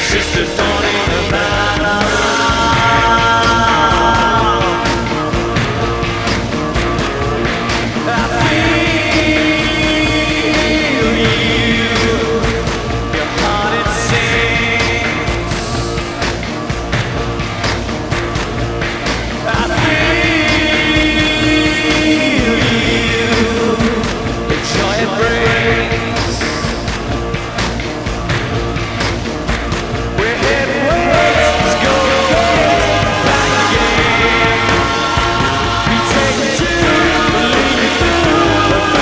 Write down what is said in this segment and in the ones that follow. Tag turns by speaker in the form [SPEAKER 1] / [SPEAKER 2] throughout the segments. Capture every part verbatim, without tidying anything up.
[SPEAKER 1] just the dawning of our I feel you, your heart it sings. I feel you, the joy it brings. We're heading west, go back again. We take it to lead you through the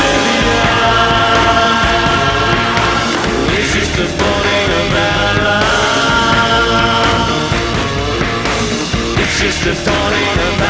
[SPEAKER 1] beyond. It's just the morning of our love. It's just the dawning of our